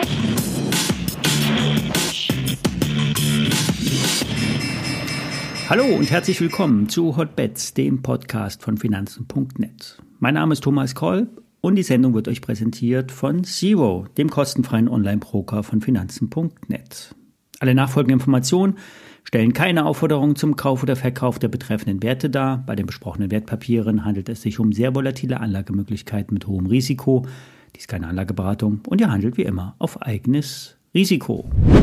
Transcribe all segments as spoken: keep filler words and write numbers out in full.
Hallo und herzlich willkommen zu Hotbets, dem Podcast von Finanzen punkt net. Mein Name ist Thomas Kolb und die Sendung wird euch präsentiert von Zero, dem kostenfreien Online-Broker von Finanzen punkt net. Alle nachfolgenden Informationen stellen keine Aufforderung zum Kauf oder Verkauf der betreffenden Werte dar. Bei den besprochenen Wertpapieren handelt es sich um sehr volatile Anlagemöglichkeiten mit hohem Risiko. Dies ist keine Anlageberatung und ihr handelt wie immer auf eigenes Risiko.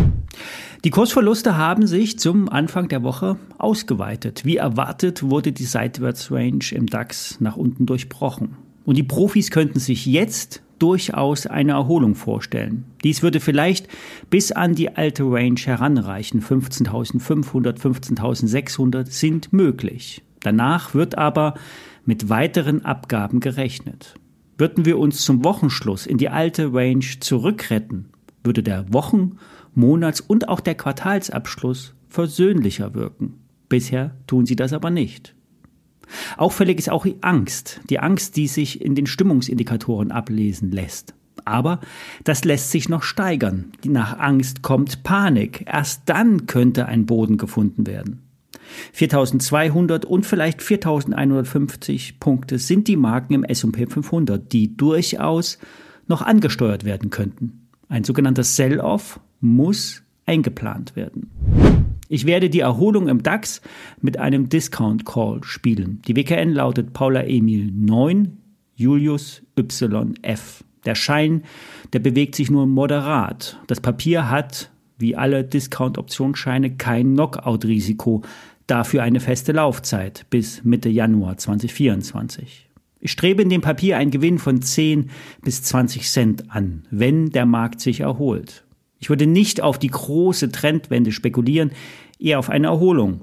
Die Kursverluste haben sich zum Anfang der Woche ausgeweitet. Wie erwartet wurde die Seitwärtsrange im DAX nach unten durchbrochen. Und die Profis könnten sich jetzt durchaus eine Erholung vorstellen. Dies würde vielleicht bis an die alte Range heranreichen. fünfzehntausendfünfhundert, fünfzehntausendsechshundert sind möglich. Danach wird aber mit weiteren Abgaben gerechnet. Würden wir uns zum Wochenschluss in die alte Range zurückretten, würde der Wochen-, Monats- und auch der Quartalsabschluss versöhnlicher wirken. Bisher tun sie das aber nicht. Auffällig ist auch die Angst, die Angst, die sich in den Stimmungsindikatoren ablesen lässt. Aber das lässt sich noch steigern. Nach Angst kommt Panik. Erst dann könnte ein Boden gefunden werden. viertausendzweihundert und vielleicht viertausendeinhundertfünfzig Punkte sind die Marken im S und P fünfhundert, die durchaus noch angesteuert werden könnten. Ein sogenannter Sell-Off muss eingeplant werden. Ich werde die Erholung im DAX mit einem Discount-Call spielen. Die W K N lautet Paula Emil neun, Julius Y F. Der Schein, der bewegt sich nur moderat. Das Papier hat, wie alle Discount-Optionsscheine, kein Knockout-Risiko, dafür eine feste Laufzeit bis Mitte Januar zweitausendvierundzwanzig. Ich strebe in dem Papier einen Gewinn von zehn bis zwanzig Cent an, wenn der Markt sich erholt. Ich würde nicht auf die große Trendwende spekulieren, eher auf eine Erholung,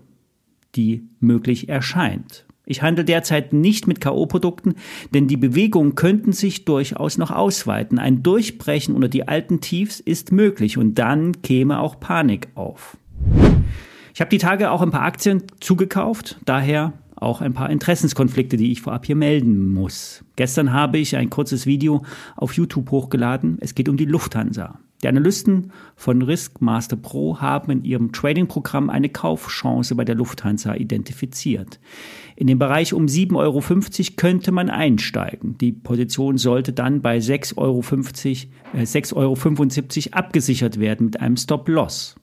die möglich erscheint. Ich handle derzeit nicht mit K O-Produkten, denn die Bewegungen könnten sich durchaus noch ausweiten. Ein Durchbrechen unter die alten Tiefs ist möglich und dann käme auch Panik auf. Ich habe die Tage auch ein paar Aktien zugekauft, daher auch ein paar Interessenskonflikte, die ich vorab hier melden muss. Gestern habe ich ein kurzes Video auf YouTube hochgeladen. Es geht um die Lufthansa. Die Analysten von Riskmaster Pro haben in ihrem Trading-Programm eine Kaufchance bei der Lufthansa identifiziert. In dem Bereich um sieben Euro fünfzig könnte man einsteigen. Die Position sollte dann bei sechs Euro fünfzig, äh, sechs Euro fünfundsiebzig abgesichert werden mit einem Stop-Loss.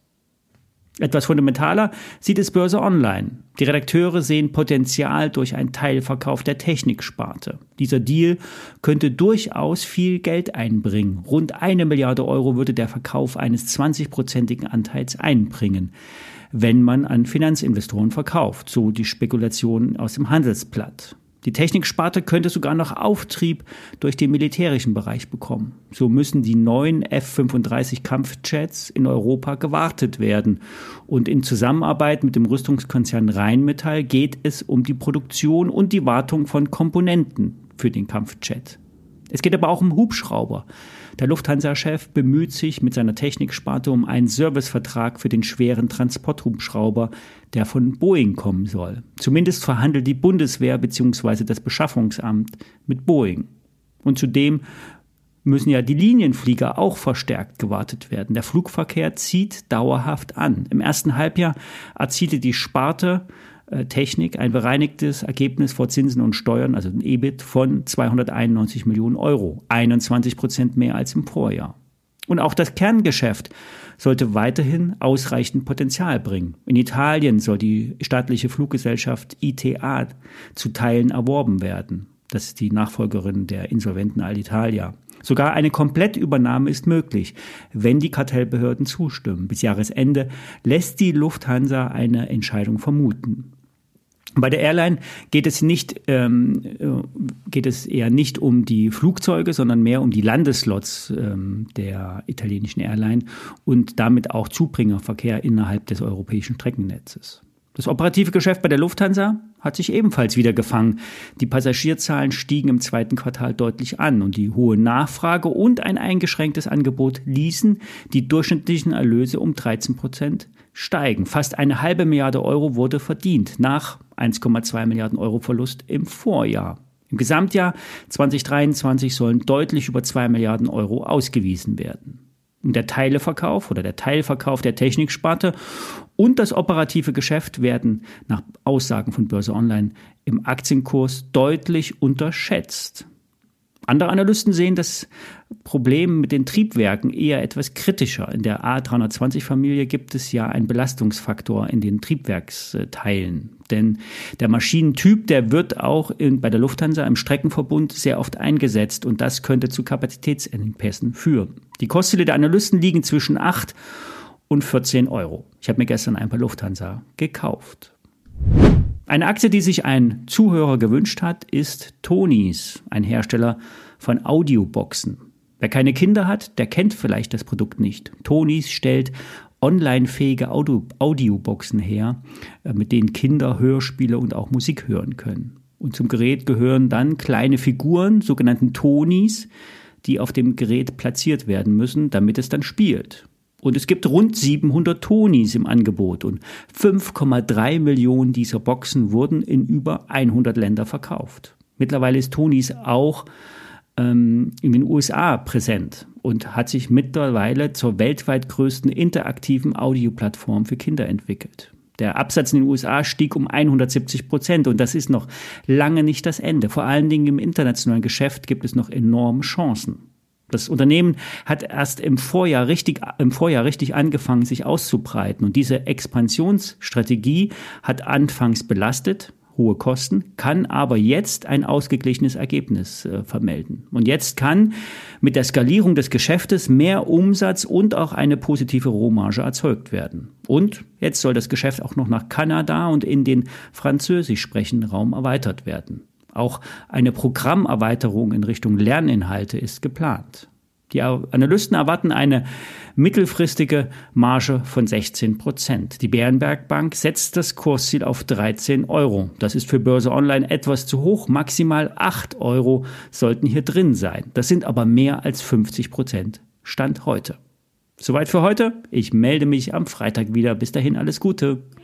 Etwas fundamentaler sieht es Börse Online. Die Redakteure sehen Potenzial durch einen Teilverkauf der Techniksparte. Dieser Deal könnte durchaus viel Geld einbringen. Rund eine Milliarde Euro würde der Verkauf eines zwanzigprozentigen Anteils einbringen, wenn man an Finanzinvestoren verkauft, so die Spekulationen aus dem Handelsblatt. Die Techniksparte könnte sogar noch Auftrieb durch den militärischen Bereich bekommen. So müssen die neuen F fünfunddreißig Kampfjets in Europa gewartet werden. Und in Zusammenarbeit mit dem Rüstungskonzern Rheinmetall geht es um die Produktion und die Wartung von Komponenten für den Kampfjet. Es geht aber auch um Hubschrauber. Der Lufthansa-Chef bemüht sich mit seiner Techniksparte um einen Servicevertrag für den schweren Transporthubschrauber, der von Boeing kommen soll. Zumindest verhandelt die Bundeswehr bzw. das Beschaffungsamt mit Boeing. Und zudem müssen ja die Linienflieger auch verstärkt gewartet werden. Der Flugverkehr zieht dauerhaft an. Im ersten Halbjahr erzielte die Sparte äh, Technik ein bereinigtes Ergebnis vor Zinsen und Steuern, also ein E B I T von zweihunderteinundneunzig Millionen Euro, einundzwanzig Prozent mehr als im Vorjahr. Und auch das Kerngeschäft sollte weiterhin ausreichend Potenzial bringen. In Italien soll die staatliche Fluggesellschaft I T A zu Teilen erworben werden. Das ist die Nachfolgerin der insolventen Alitalia. Sogar eine Komplettübernahme ist möglich, wenn die Kartellbehörden zustimmen. Bis Jahresende lässt die Lufthansa eine Entscheidung vermuten. Bei der Airline geht es nicht, ähm, geht es eher nicht um die Flugzeuge, sondern mehr um die Landeslots ähm, der italienischen Airline und damit auch Zubringerverkehr innerhalb des europäischen Streckennetzes. Das operative Geschäft bei der Lufthansa hat sich ebenfalls wieder gefangen. Die Passagierzahlen stiegen im zweiten Quartal deutlich an und die hohe Nachfrage und ein eingeschränktes Angebot ließen die durchschnittlichen Erlöse um dreizehn Prozent steigen. Fast eine halbe Milliarde Euro wurde verdient nach eins Komma zwei Milliarden Euro Verlust im Vorjahr. Im Gesamtjahr zwanzig dreiundzwanzig sollen deutlich über zwei Milliarden Euro ausgewiesen werden. Und der Teileverkauf oder der Teilverkauf der Techniksparte und das operative Geschäft werden nach Aussagen von Börse Online im Aktienkurs deutlich unterschätzt. Andere Analysten sehen das Problem mit den Triebwerken eher etwas kritischer. In der A dreihundertzwanzig Familie gibt es ja einen Belastungsfaktor in den Triebwerksteilen. Denn der Maschinentyp, der wird auch in, bei der Lufthansa im Streckenverbund sehr oft eingesetzt und das könnte zu Kapazitätsengpässen führen. Die Kursziele der Analysten liegen zwischen acht und vierzehn Euro. Ich habe mir gestern ein paar Lufthansa gekauft. Eine Aktie, die sich ein Zuhörer gewünscht hat, ist Tonys, ein Hersteller von Audioboxen. Wer keine Kinder hat, der kennt vielleicht das Produkt nicht. Tonys stellt onlinefähige Audio- Audioboxen her, mit denen Kinder Hörspiele und auch Musik hören können. Und zum Gerät gehören dann kleine Figuren, sogenannten Tonys, die auf dem Gerät platziert werden müssen, damit es dann spielt. Und es gibt rund siebenhundert Tonys im Angebot und fünf Komma drei Millionen dieser Boxen wurden in über hundert Länder verkauft. Mittlerweile ist Tonys auch ähm, in den U S A präsent und hat sich mittlerweile zur weltweit größten interaktiven Audioplattform für Kinder entwickelt. Der Absatz in den U S A stieg um hundertsiebzig Prozent und das ist noch lange nicht das Ende. Vor allen Dingen im internationalen Geschäft gibt es noch enorme Chancen. Das Unternehmen hat erst im Vorjahr richtig, im Vorjahr richtig angefangen, sich auszubreiten. Und diese Expansionsstrategie hat anfangs belastet, hohe Kosten, kann aber jetzt ein ausgeglichenes Ergebnis äh, vermelden. Und jetzt kann mit der Skalierung des Geschäftes mehr Umsatz und auch eine positive Rohmarge erzeugt werden. Und jetzt soll das Geschäft auch noch nach Kanada und in den französisch sprechenden Raum erweitert werden. Auch eine Programmerweiterung in Richtung Lerninhalte ist geplant. Die Analysten erwarten eine mittelfristige Marge von sechzehn Prozent. Die Berenberg Bank setzt das Kursziel auf dreizehn Euro. Das ist für Börse Online etwas zu hoch. Maximal acht Euro sollten hier drin sein. Das sind aber mehr als fünfzig Prozent Stand heute. Soweit für heute. Ich melde mich am Freitag wieder. Bis dahin alles Gute.